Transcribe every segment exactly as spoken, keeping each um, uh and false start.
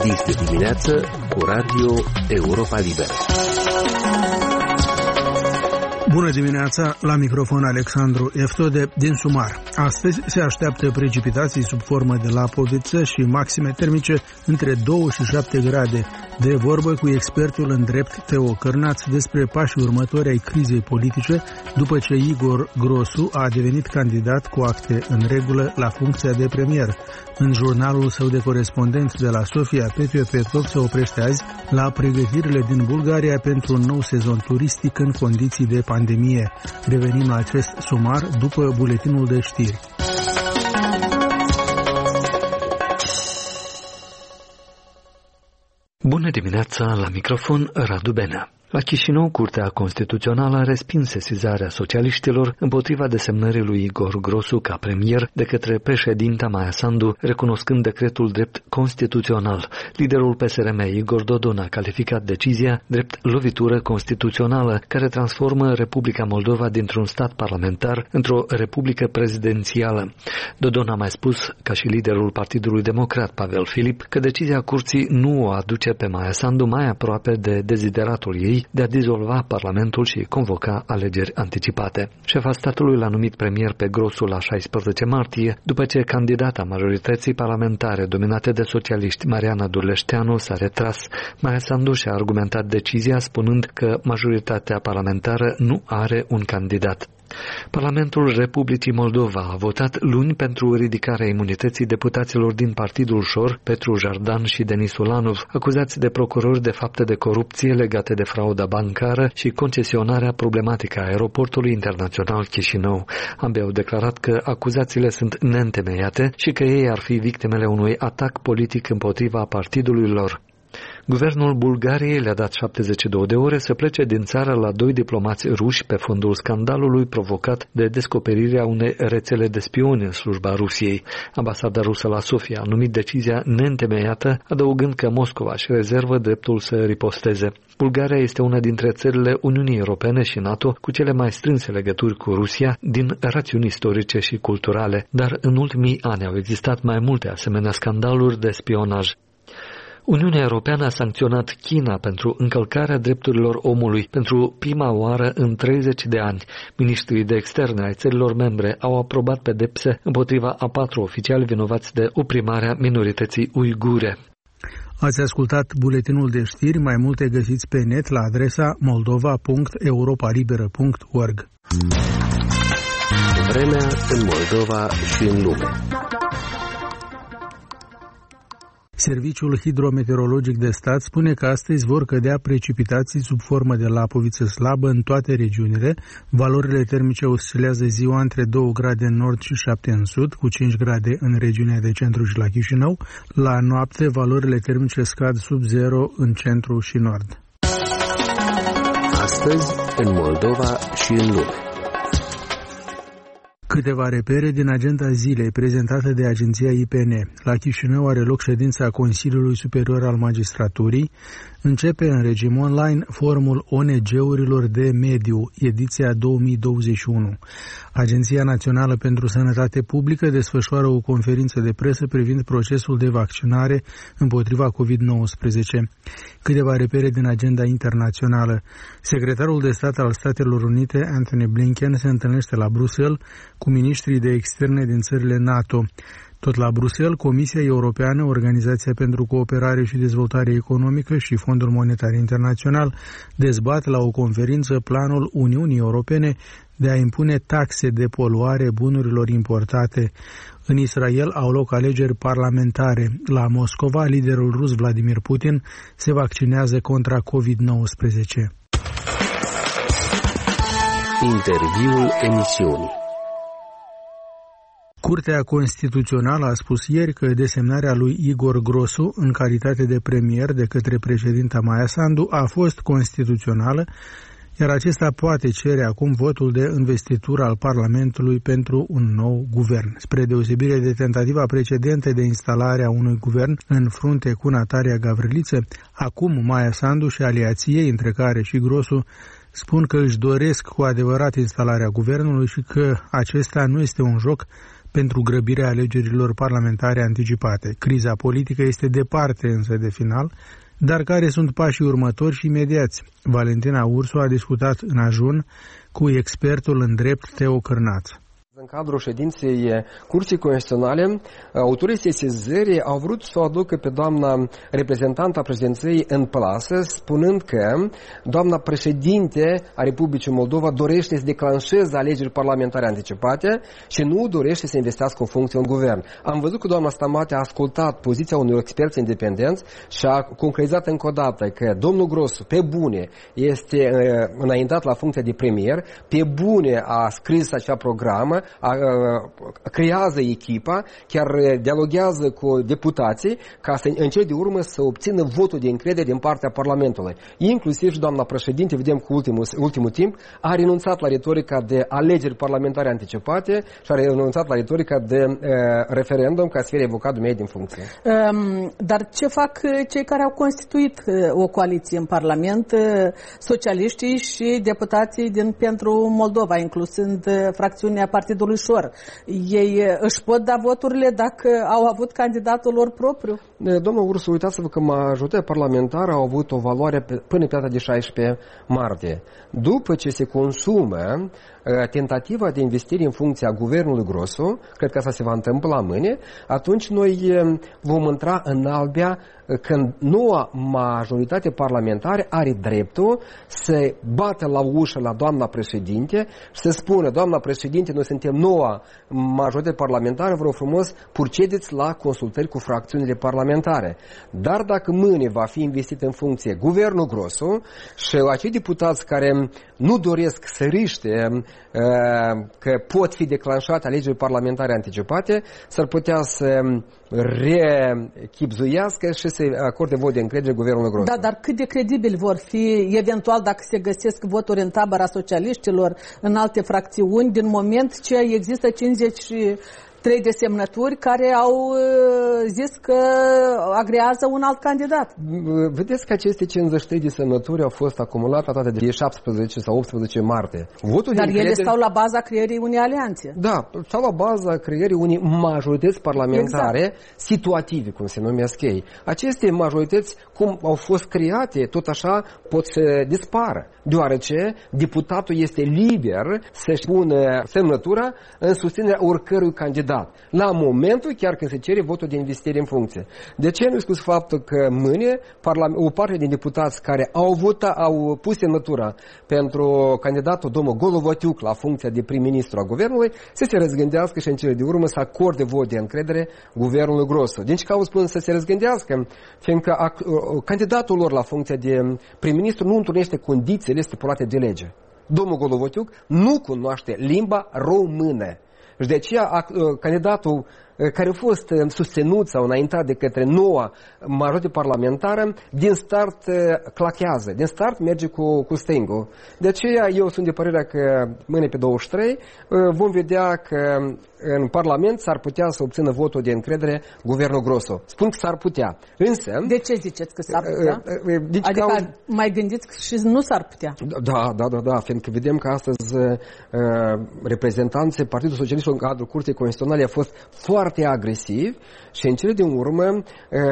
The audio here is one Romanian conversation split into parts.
Este dimineață cu Radio Europa Liberă. Bună dimineața, la microfon Alexandru Eftode din Sumar. Astăzi se așteaptă precipitații sub formă de lapoviță și maxime termice între doi și șapte grade. De vorbă cu expertul în drept Teo Cărnaț despre pașii următori ai crizei politice după ce Igor Grosu a devenit candidat cu acte în regulă la funcția de premier. În jurnalul său de corespondenți de la Sofia, Petru Petkov se oprește azi la pregătirile din Bulgaria pentru un nou sezon turistic în condiții de pandemie. Revenim la acest sumar după buletinul de știri. Bună dimineața, la microfon Radu Benea. La Chișinău, Curtea Constituțională a respins sesizarea socialiștilor împotriva desemnării lui Igor Grosu ca premier de către președinta Maia Sandu, recunoscând decretul drept constituțional. Liderul P S R M, Igor Dodon, a calificat decizia drept lovitură constituțională, care transformă Republica Moldova dintr-un stat parlamentar într-o republică prezidențială. Dodon a mai spus, ca și liderul Partidului Democrat, Pavel Filip, că decizia curții nu o aduce pe Maia Sandu mai aproape de dezideratul ei de a dizolva Parlamentul și convoca alegeri anticipate. Șefa statului l-a numit premier pe Grosu la șaisprezece martie, după ce candidata majorității parlamentare dominate de socialiști, Mariana Durleșteanu, s-a retras. Maia Sandu și-a argumentat decizia spunând că majoritatea parlamentară nu are un candidat. Parlamentul Republicii Moldova a votat luni pentru ridicarea imunității deputaților din Partidul Șor, Petru Jardan și Denis Ulanov, acuzați de procurori de fapte de corupție legate de frauda bancară și concesionarea problematică a aeroportului internațional Chișinău. Ambii au declarat că acuzațiile sunt neîntemeiate și că ei ar fi victimele unui atac politic împotriva partidului lor. Guvernul Bulgariei le-a dat șaptezeci și două de ore să plece din țară la doi diplomați ruși pe fondul scandalului provocat de descoperirea unei rețele de spioni în slujba Rusiei. Ambasada rusă la Sofia a numit decizia neîntemeiată, adăugând că Moscova își rezervă dreptul să riposteze. Bulgaria este una dintre țările Uniunii Europene și NATO cu cele mai strânse legături cu Rusia din rațiuni istorice și culturale, dar în ultimii ani au existat mai multe asemenea scandaluri de spionaj. Uniunea Europeană a sancționat China pentru încălcarea drepturilor omului pentru prima oară în treizeci de ani. Ministrii de externe ai țărilor membre au aprobat pedepse împotriva a patru oficiali vinovați de oprimarea minorității uigure. Ați ascultat buletinul de știri, mai multe găsiți pe net la adresa moldova punct europa liberă punct org. Vremea în Moldova și în lume. Serviciul Hidrometeorologic de Stat spune că astăzi vor cădea precipitații sub formă de lapoviță slabă în toate regiunile. Valorile termice oscilează ziua între doi grade în nord și șapte în sud, cu cinci grade în regiunea de centru și la Chișinău. La noapte, valorile termice scad sub zero în centru și nord. Astăzi, în Moldova și în lume. Câteva repere din agenda zilei prezentată de agenția I P N. La Chișinău are loc ședința Consiliului Superior al Magistraturii. Începe în regim online Forumul O N G-urilor de Mediu, ediția două mii douăzeci și unu. Agenția Națională pentru Sănătate Publică desfășoară o conferință de presă privind procesul de vaccinare împotriva covid nouăsprezece. Câteva repere din agenda internațională. Secretarul de stat al Statelor Unite, Antony Blinken, se întâlnește la Bruxelles cu miniștrii de externe din țările NATO. Tot la Bruxelles, Comisia Europeană, Organizația pentru Cooperare și Dezvoltare Economică și Fondul Monetar Internațional dezbat la o conferință planul Uniunii Europene de a impune taxe de poluare bunurilor importate. În Israel au loc alegeri parlamentare. La Moscova, liderul rus Vladimir Putin se vaccinează contra covid nouăsprezece. Interviul emisiunii. Curtea Constituțională a spus ieri că desemnarea lui Igor Grosu în calitate de premier de către președinta Maia Sandu a fost constituțională, iar acesta poate cere acum votul de investitură al Parlamentului pentru un nou guvern. Spre deosebire de tentativa precedentă de instalare a unui guvern în frunte cu Natalia Gavriliță, acum Maia Sandu și aliații ei, între care și Grosu, spun că își doresc cu adevărat instalarea guvernului și că acesta nu este un joc pentru grăbirea alegerilor parlamentare anticipate. Criza politică este departe însă de final, dar care sunt pașii următori și imediați? Valentina Ursu a discutat în ajun cu expertul în drept Teo Cârnaț. În cadrul ședinței Curții Constituționale, autorii sesizării au vrut să o aducă pe doamna reprezentanta președinției în plasă, spunând că doamna președinte a Republicii Moldova dorește să declanșeze alegeri parlamentare anticipate și nu dorește să investească în funcție în guvern. Am văzut că doamna Stamate a ascultat poziția unui experți independenți și a concretizat încă o dată că domnul Grosu, pe bune, este înaintat la funcția de premier, pe bune a scris acea programă, A, a, creează echipa, chiar dialoghează cu deputații ca să în cele de urmă să obțină votul de încredere din partea Parlamentului. Inclusiv și doamna președinte, vedem cu ultimul, ultimul timp, a renunțat la retorica de alegeri parlamentare anticipate și a renunțat la retorica de uh, referendum ca să fie revocat dumneavoastră din funcție. Um, dar ce fac cei care au constituit o coaliție în Parlament, socialiștii și deputații din Pentru Moldova, inclusând fracțiunea Partidului Ușor? Ei își pot da voturile dacă au avut candidatul lor propriu? Domnul Ursu, uitați-vă că majoritatea parlamentară au avut o valoare până pe data de șaisprezece martie. După ce se consumă tentativa de investire în funcția guvernului Grosu, cred că asta se va întâmpla mâine, atunci noi vom intra în albia când noua majoritate parlamentară are dreptul să bată la ușă la doamna președinte și să spună: doamna președinte, noi suntem noua majoritate parlamentară, vă rog frumos, procedeți la consultări cu fracțiunile parlamentare. Dar dacă mâine va fi investit în funcție guvernul Grosu și acei deputați care nu doresc să riște că pot fi declanșate alegeri parlamentare anticipate, s-ar putea să rechipzuiască și să acorde vot de încredere guvernului Grosu. Da, dar cât de credibili vor fi eventual dacă se găsesc voturi în tabăra socialiștilor, în alte fracțiuni, din moment ce există cincizeci și trei de semnături care au zis că agrează un alt candidat. Vedeți că aceste cincizeci și trei de semnături au fost acumulate toate de șaptesprezece sau optsprezece martie. Votul Dar ele încredere... stau la baza creierii unei alianțe. Da, stau la baza creierii unei majorități parlamentare exact. situative, cum se numesc ei. Aceste majorități, cum au fost create, tot așa pot să dispară, deoarece deputatul este liber să-și pună semnătura în susținerea oricărui candidat. La momentul chiar când se cere votul de investire în funcție. De ce nu spus faptul că mâine o parte din deputați care au votat, au pus semnătura pentru candidatul domnul Golovatiuc la funcția de prim-ministru a guvernului, să se răzgândească și în cele de urmă să acorde vot de încredere guvernului Grosu. Din ce cauză spun să se răzgândească? Fiindcă candidatul lor la funcția de prim-ministru nu întrunește condițiile stipulate de lege. Domnul Golovatiuc nu cunoaște limba română. Și de aceea candidatul care a fost susținut sau înaintat de către noua majoritate parlamentară, din start clachează, din start merge cu, cu stângul. De aceea eu sunt de părerea că mâine pe douăzeci și trei vom vedea că în Parlament s-ar putea să obțină votul de încredere guvernul Grosu. Spun că s-ar putea. Însă... De ce ziceți că s-ar putea? Deci adică ca... mai gândiți și nu s-ar putea? Da, da, da, da, fiindcă vedem că astăzi reprezentanții Partidului Socialist în cadrul Curții Constituționale a fost foarte agresiv și în cele din urmă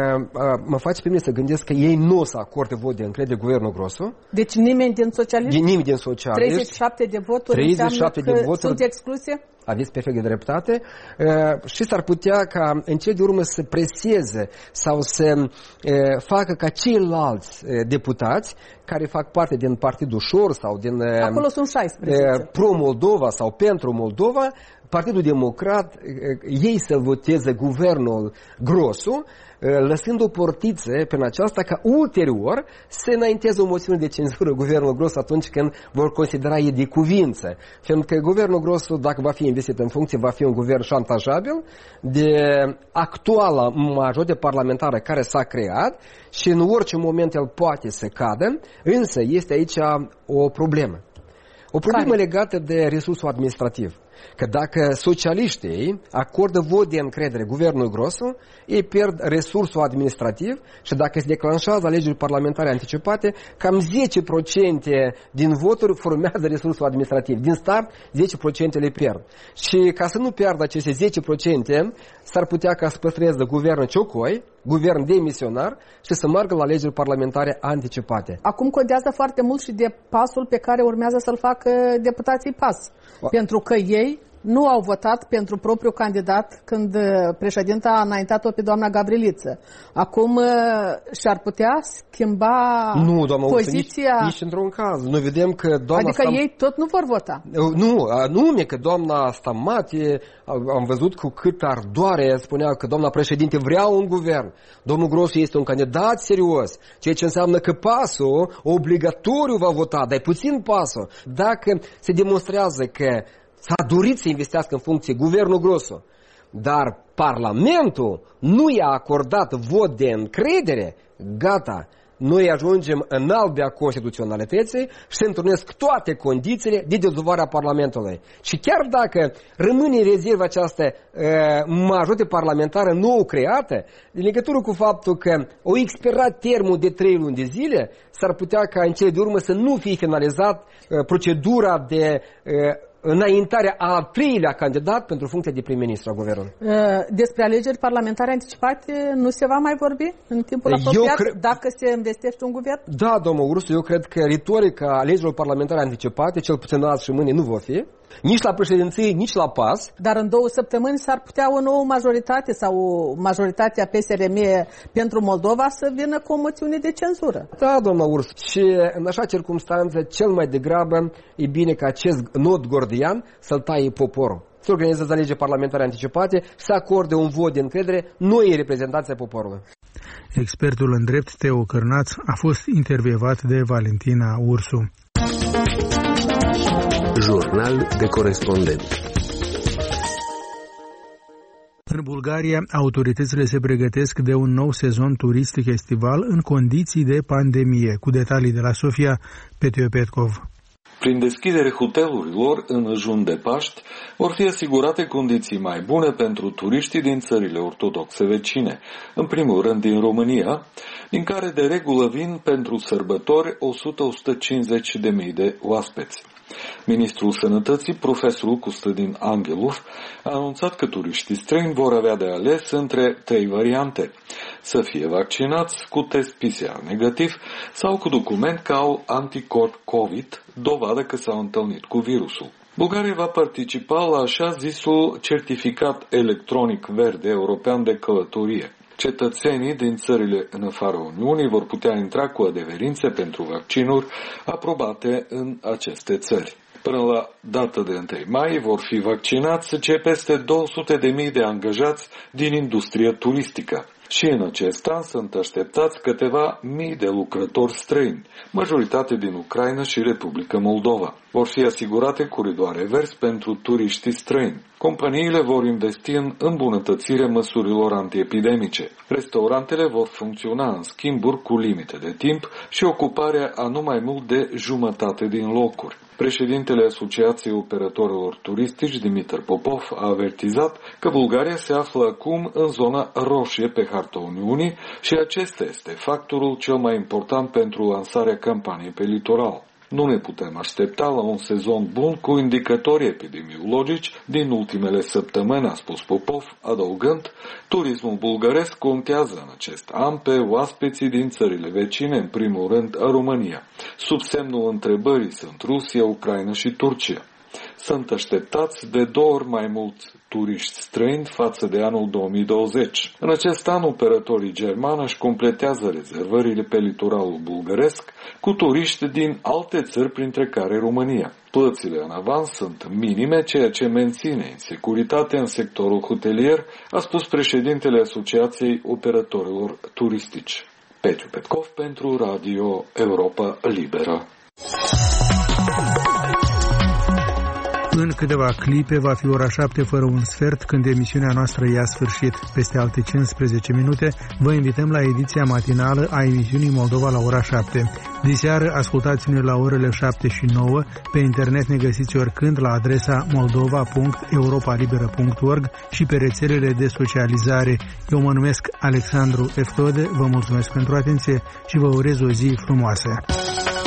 mă face pe mine să gândesc că ei nu o să acorde vot de încredere guvernul Grosu. Deci nimeni din socialiști? Nimeni din socialiști. treizeci și șapte de voturi treizeci și șapte înseamnă de că voturi, sunt excluse? Aveți perfect de dreptate uh, și s-ar putea ca în cele de urmă să preseze sau să uh, facă ca ceilalți uh, deputați care fac parte din Partidul Ușor sau din uh, acolo sunt șaisprezece. Uh, Pro-Moldova sau Pentru Moldova, Partidul Democrat, ei să voteze guvernul Grosu, lăsând o portiță prin aceasta ca ulterior să înainteze o moțiune de cenzură guvernul Grosu atunci când vor considera ei de cuvință. Fiindcă guvernul Grosu, dacă va fi investit în funcție, va fi un guvern șantajabil de actuala majoritate parlamentară care s-a creat și în orice moment el poate să cadă, însă este aici o problemă. O problemă care? legată de resursul administrativ. că dacă socialiștii acordă vot de încredere guvernul Grosu, ei pierd resursul administrativ și dacă se declanșează alegeri parlamentare anticipate, cam zece la sută din voturi formează resursul administrativ. Din start, zece la sută le pierd. Și ca să nu pierdă aceste zece la sută, s-ar putea ca să păstreze guvernul Ciocoi, guvern demisionar, și să meargă la alegeri parlamentare anticipate. Acum contează foarte mult și de pasul pe care urmează să-l facă deputații P A S. A. Pentru că ei nu au votat pentru propriul candidat când președinta a înaintat-o pe doamna Gabrieliță. Acum și-ar putea schimba nu, doamna poziția... Nici, nici într-un caz. Noi vedem că doamna Adică Stam... ei tot nu vor vota. Nu, anume că doamna Stamate, am văzut cu cât ardoare spunea că doamna președinte vrea un guvern. Domnul Grosu este un candidat serios, ceea ce înseamnă că P A S-ul obligatoriu va vota, dar puțin P A S-ul. Dacă se demonstrează că s-a dorit să investească în funcție guvernul Grosu, dar Parlamentul nu i-a acordat vot de încredere, gata, noi ajungem în albea constituționalității și se întrunesc toate condițiile de dizolvarea Parlamentului. Și chiar dacă rămâne în rezervă această uh, majoritate parlamentară nou creată, în legătură cu faptul că o expirat termenul de trei luni de zile, s-ar putea ca în cele de urmă să nu fie finalizat uh, procedura de uh, înaintarea a treilea candidat pentru funcția de prim-ministru a guvernului. Despre alegeri parlamentare anticipate nu se va mai vorbi în timpul apropiat cre... dacă se investește un guvern? Da, domnul Ursu, eu cred că retorica alegerilor parlamentare anticipate, cel puțin azi și mâine, nu va fi. Nici la președinție, nici la P A S. Dar în două săptămâni s-ar putea o nouă majoritate sau majoritatea P S R M pentru Moldova să vină cu o moțiune de cenzură. Da, doamna Urs. Și în așa circunstanță, cel mai degrabă e bine ca acest nod gordian să-l taie poporul. Să organizează alegeri parlamentare anticipate, să acorde un vot de încredere noi reprezentanții poporului. Expertul în drept Teo Cârnaț a fost intervievat de Valentina Ursu. Jurnal de corespondent. În Bulgaria, autoritățile se pregătesc de un nou sezon turistic estival în condiții de pandemie. Cu detalii de la Sofia, Petio Petkov. Prin deschidere hotelurilor în ajun de Paști, vor fi asigurate condiții mai bune pentru turiștii din țările ortodoxe vecine, în primul rând din România, din care de regulă vin pentru sărbători o sută - o sută cincizeci de mii de oaspeți. Ministrul Sănătății, profesorul Costadin Angelov, a anunțat că turiștii străini vor avea de ales între trei variante: să fie vaccinați cu test P C R negativ sau cu document că au anticorp COVID, dovadă că s-au întâlnit cu virusul. Bulgaria va participa la așa zisul certificat electronic verde european de călătorie. Cetățenii din țările în afara Uniunii vor putea intra cu adeverințe pentru vaccinuri aprobate în aceste țări. Până la data de întâi mai vor fi vaccinați cei peste două sute de mii de angajați din industria turistică. Și în acest an sunt așteptați câteva mii de lucrători străini, majoritate din Ucraina și Republica Moldova. Vor fi asigurate coridoare verzi pentru turiștii străini. Companiile vor investi în îmbunătățirea măsurilor antiepidemice. Restaurantele vor funcționa în schimburi cu limite de timp și ocuparea a nu mai mult de jumătate din locuri. Președintele Asociației Operatorilor Turistici, Dimitru Popov, a avertizat că Bulgaria se află acum în zona roșie pe harta Uniunii și acesta este factorul cel mai important pentru lansarea campaniei pe litoral. Nu ne putem aștepta la un sezon bun cu indicatori epidemiologici din ultimele săptămâni, a spus Popov, adăugând: turismul bulgaresc contează în acest an pe oaspeții din țările vecine, în primul rând România. Sub semnul întrebării sunt Rusia, Ucraina și Turcia. Sunt așteptați de două ori mai mulți turiști străini față de anul două mii douăzeci. În acest an, operatorii germani își completează rezervările pe litoralul bulgăresc cu turiști din alte țări, printre care România. Plățile în avans sunt minime, ceea ce menține insecuritatea în sectorul hotelier, a spus președintele Asociației Operatorilor Turistici. Petru Petkov pentru Radio Europa Liberă. În câteva clipe va fi ora șapte fără un sfert când emisiunea noastră ia sfârșit. Peste alte cincisprezece minute vă invităm la ediția matinală a emisiunii Moldova la ora șapte. Diseară ascultați-ne la orele șapte și nouă. Pe internet ne găsiți oricând la adresa moldova punct europa liberă punct org și pe rețelele de socializare. Eu mă numesc Alexandru Eftode, vă mulțumesc pentru atenție și vă urez o zi frumoasă.